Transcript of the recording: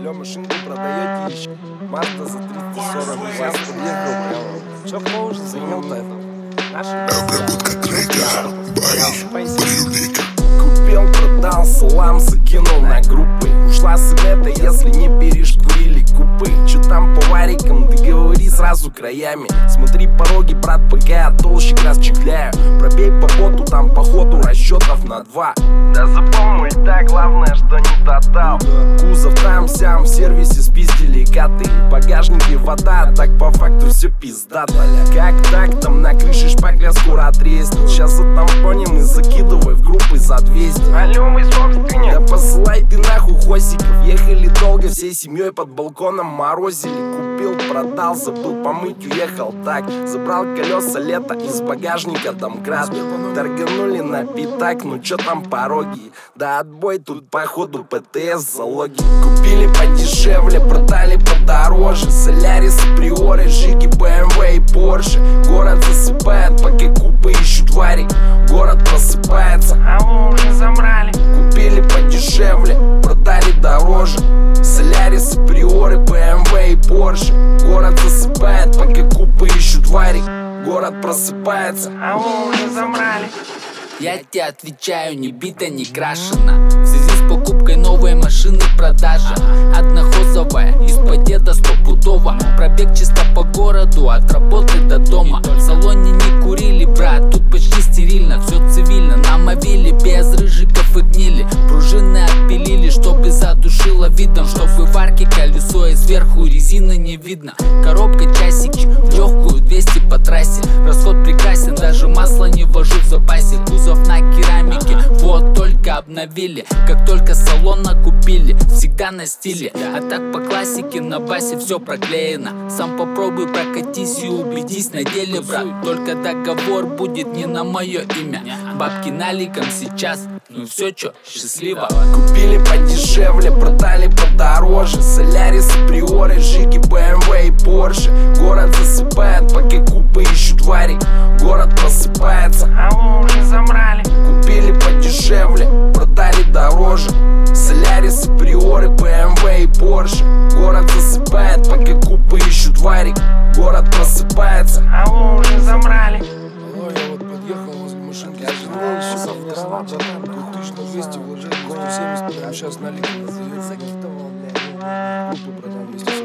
бля, машинку продаете еще. Мазда за 340, я подъехал прямо. Чё, кто уже занял-то это? Наши купил, продал, салам закинул на группы. Ушла с инета, если не перешкурили купы. Чё там по варикам, ты говори сразу краями. Смотри пороги, брат, пока я толще расчехляю. Пробей по боту, там по ходу расчетов на 2. Да запомни, да, главное, что не тотал. Кузов там-сям, в сервисе спиздили коты. В багажнике вода, так по факту все пиздато. Как так, там на крыше шпакля скоро треснет. Сейчас за тампонем и закидывай в группы за 200. Алло, мой собственник. Да посылай ты нахуй хосиков. Ехали долго, всей семьей под балконом морозили. Купил, продал, забыл помыть, уехал так. Забрал колеса лето из багажника домкрат. Торганули на пятак, ну чё там пороги. Да отбой тут походу ПТС залоги. Купили подешевле, продали подороже. Солярисы, приоры, жиги, БМВ и Порше. Город засыпает, пока купы ищут варик. Город просыпается, а вы уже забрали. Купили подешевле, продали дороже. Солярисы, приоры, БМВ и Порше. Город засыпает, пока купы ищут варик. Город просыпается, а вы уже забрали. Я тебе отвечаю, не бита, не крашена. В связи с покупкой новой машины продажа. Однохозовая, из-под деда стопудово. Пробег чисто по городу, от работы до дома. В салоне не курили, брат, тут почти стерильно. Все цивильно, намовили, без рыжиков и гнили. Пружины отпилили, чтобы задушило видом. Чтобы в арке колесо и сверху резины не видно. Коробка часики, в легкую 200 по трассе. Расход прекрасен, даже масло не вожу в запасе. Кузов на керамике, вот только обновили. Как только салона купили, всегда на стиле. А так по классике на басе все проклеено. Сам попробуй прокатись и убедись на деле, брат. Только договор будет не на мое имя. Бабки наликом сейчас, ну все чё, счастливо. Купили подешевле, продали подороже. Солярисы, приоры, жиги, БМВ и Порше. Город засыпает, пока купы ищут варик. Город просыпается, а вы уже забрали. Купили подешевле, продали дороже. Солярисы, приоры, БМВ и Порше. Город засыпает, пока купы ищут варик. Город просыпается, а вы уже забрали. Алло, я вот подъехал возле машинки. Я же не еще соврал. Тут 1200 вложили, 170 прямо сейчас налик. Группу продам 200.